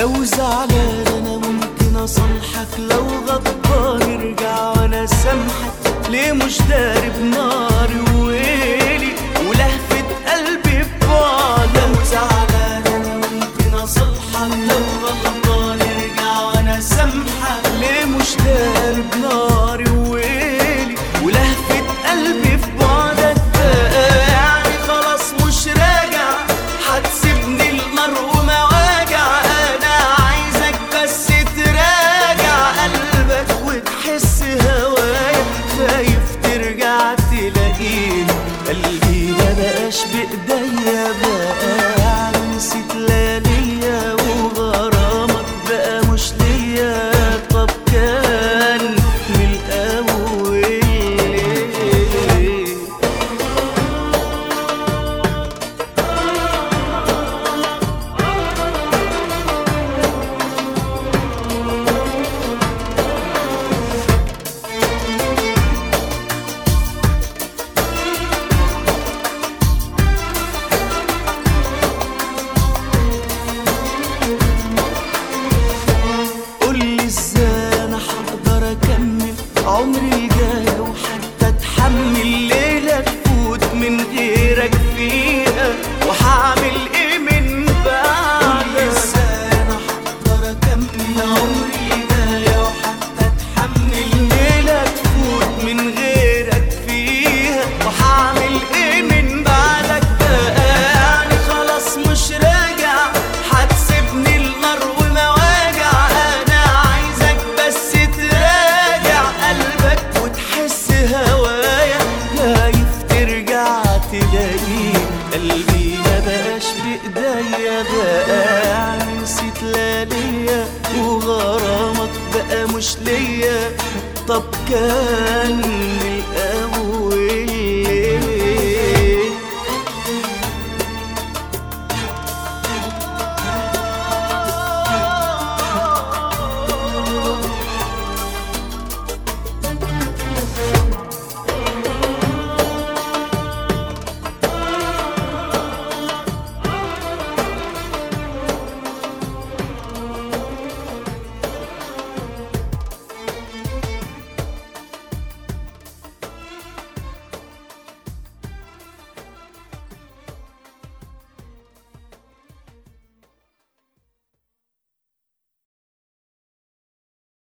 لو زعلان انا ممكن اصالحك، لو غضبان ارجع وانا سامحك. ليه مش داري بناري وويلي ولهفة قلبي ببعدك؟ لو زعلان انا ممكن اصالحك، لو غضبان ارجع وانا سامحك. ليه مش داري بناري وويلي ولهفة قلبي في بعدك؟ يعني خلاص مش راجع، هتسيبني النار ومواجع. انا عايزك بس تراجع قلبك وتحس هوايا، خايف ترجع تلاقيني قلبي مبقاش بايديا بقى. يعني نسيت لياليا وغرامك بقى مش ليا. طب كان من الاول ليه؟ قولي ازاي انا هقدر اكمل عمري الجاي، وحتى اتحمل ليلة تفوت من غيرك فيها، وهعمل ايه من بعدك؟ قولي ازاي انا هقدر اكمل عمري الجاي، وحتى اتحمل ليلة تفوت من غيرك فيها، وهعمل ايه من بعدك؟ يعني خلاص مش راجع، هتسيبني النار ومواجع. انا عايزك بس تراجع قلبك وتحس هوايا، خايف ترجع تلاقيني قلبي مبقاش بايديا بقى. يعني نسيت لياليا وغرامك بقى مش ليا. طب كان من الاول